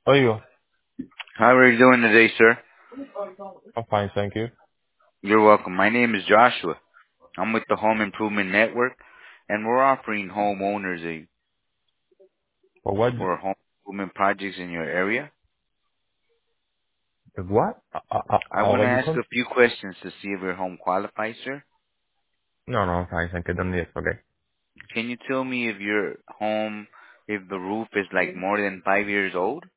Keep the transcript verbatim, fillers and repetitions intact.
How are you? How are you doing today, sir? I'm fine, thank you. You're welcome. My name is Joshua. I'm with the Home Improvement Network, and we're offering homeowners a For what? for home improvement projects in your area. The what? Uh, uh, uh, I uh, want to what you ask call? a few questions to see if your home qualifies, sir. No, no, I'm fine, thank you. Don't need it, okay? Can you tell me if your home, if the roof is like more than five years old?